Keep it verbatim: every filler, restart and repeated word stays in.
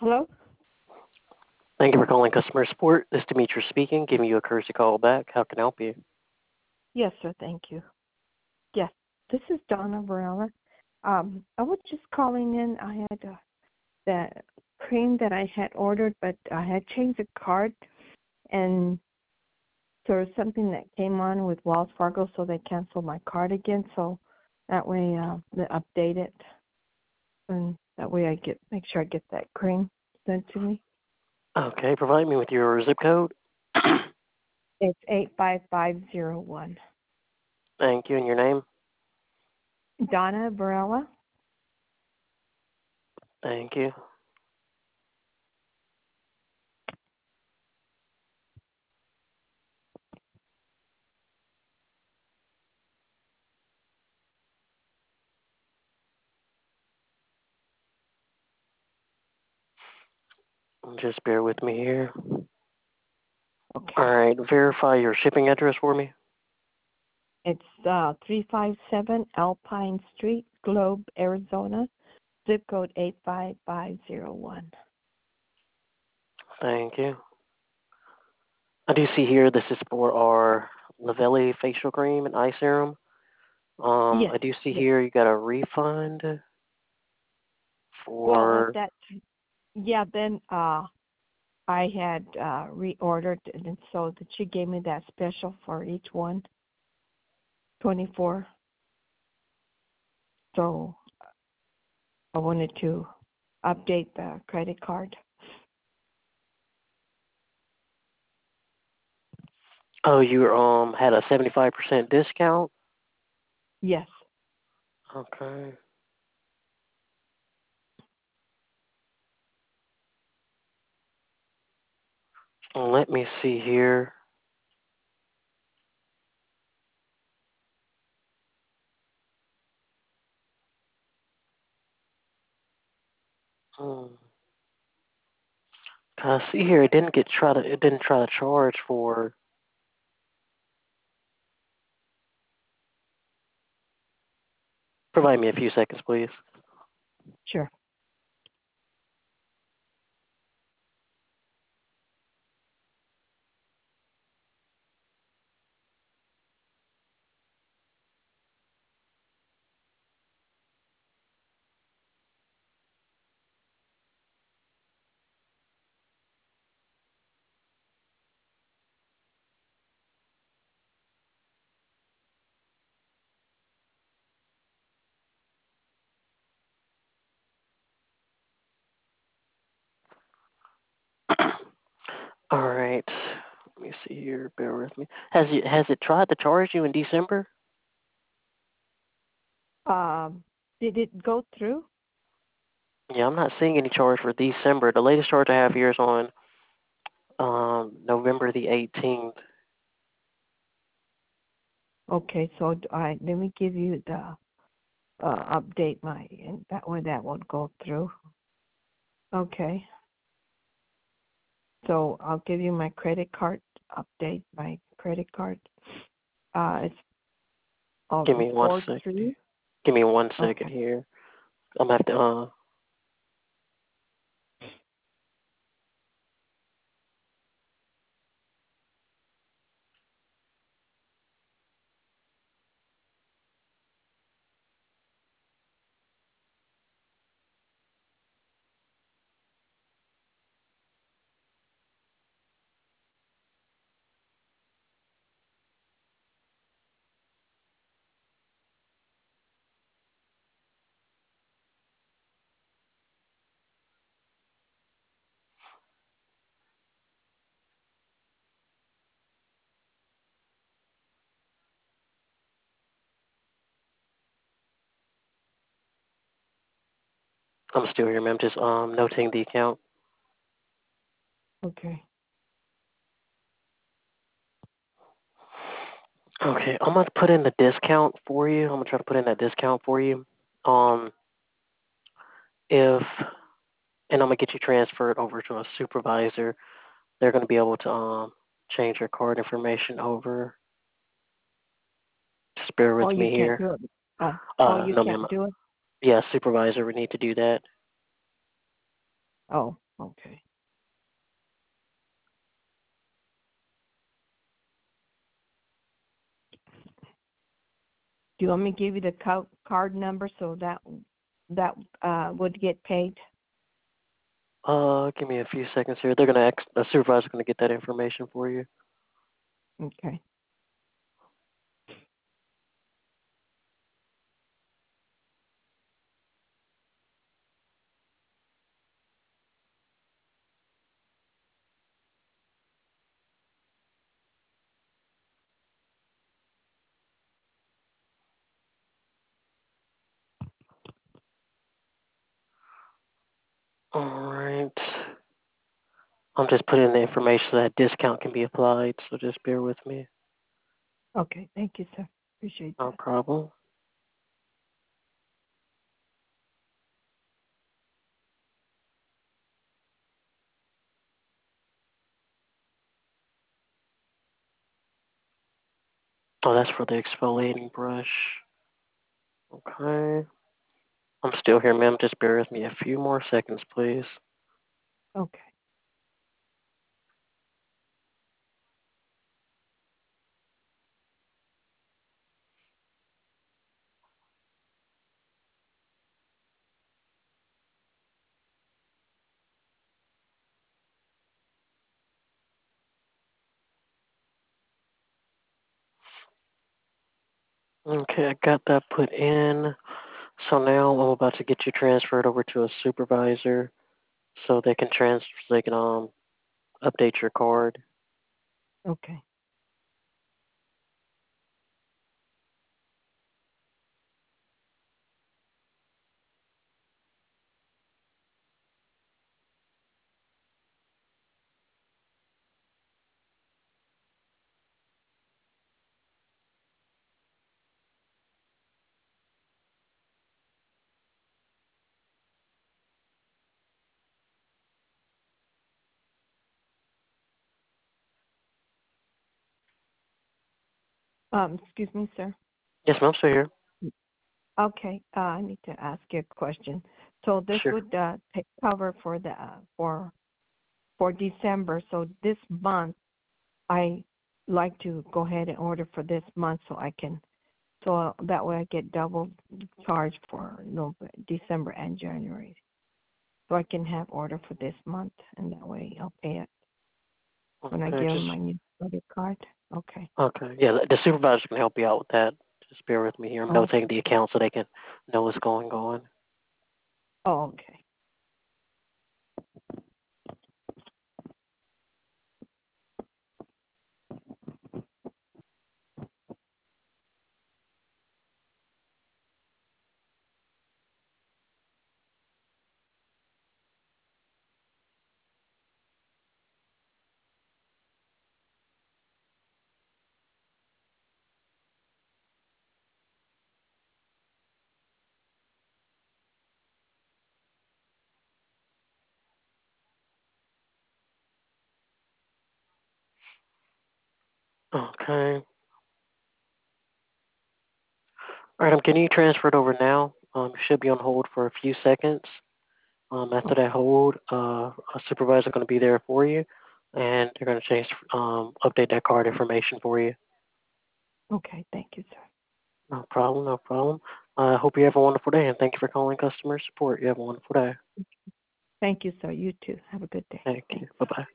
Hello? Thank you for calling customer support. This is Demetrius speaking, giving you a courtesy call back. How can I help you? Yes, sir. Thank you. Yes, this is Donna Varela. Um, I was just calling in. I had uh, that cream that I had ordered, but I had changed the card, and there was something that came on with Wells Fargo, so they canceled my card again. So that way, uh, they update it, and that way I get make sure I get that cream sent to me. Okay, provide me with your zip code. It's eight five five zero one. Thank you, and your name. Donna Varela. Thank you. Just bear with me here. All Okay. right, verify your shipping address for me. It's uh, three five seven Alpine Street, Globe, Arizona, zip code eight five five zero one. Thank you. I do see here this is for our Lavelli facial cream and eye serum. Um, Yes, I do see yes. here you got a refund Well, at for. that, yeah, then uh, I had uh, reordered, and so that she gave me that special for each one, twenty-four. So I wanted to update the credit card. Oh, you um had a seventy-five percent discount. Yes. Okay. Let me see here. Hmm. I see here it didn't get try to it didn't try to charge for. Provide me a few seconds, please. Sure. All right. Let me see here. Bear with me. Has it has it tried to charge you in December? Um, did it go through? Yeah, I'm not seeing any charge for December. The latest charge I have here is on um November the eighteenth. Okay, so I let me give you the uh, update my, and that way that won't go through. Okay. So I'll give you my credit card update. My credit card. Uh, it's oh, Give it's me one four sec. three. Give me one second Okay. here. I'm gonna have to uh. I'm still here, ma'am. Just um noting the account. Okay. Okay, I'm gonna put in the discount for you. I'm gonna try to put in that discount for you. Um, if and I'm gonna get you transferred over to a supervisor. They're gonna be able to um change your card information over. Just bear Oh, with you me can't here. do it. Oh, oh, Uh, you no, ma'am. can't do it. Yeah, supervisor would need to do that. Oh. Okay. Do you want me to give you the co- card number so that that uh, would get paid? Uh, give me a few seconds here. They're gonna ex- the supervisor's gonna get that information for you. Okay. All right. I'm just putting in the information so that discount can be applied. So just bear with me. Okay. Thank you, sir. Appreciate No that. problem. Oh, that's for the exfoliating brush. Okay. I'm still here, ma'am. Just bear with me a few more seconds, please. Okay. Okay, I got that put in. So now I'm about to get you transferred over to a supervisor so they can trans so they can um update your card. Okay. Um, excuse me, sir. Yes, ma'am. I'm still here. Okay. Uh, I need to ask you a question. So this Sure. would uh, take cover for the uh, for for December. So this month, I like to go ahead and order for this month so I can so that way I get double charge for November, December and January. So I can have order for this month, and that way I'll pay it when I Okay. give Just them my new credit card. Okay. okay. Yeah, the supervisor can help you out with that. Just bear with me here. I'm Oh, notating the account so they can know what's going on. oh okay. Okay. All right, I'm getting you transferred over now. Um, you should be on hold for a few seconds. Um, after that Okay. hold, uh, a supervisor going to be there for you, and they're going to change, um, update that card information for you. Okay. Thank you, sir. No problem, no problem. I uh, hope you have a wonderful day, and thank you for calling customer support. You have a wonderful day. Thank you, sir. You too. Have a good day. Thank you. Thanks. Bye bye.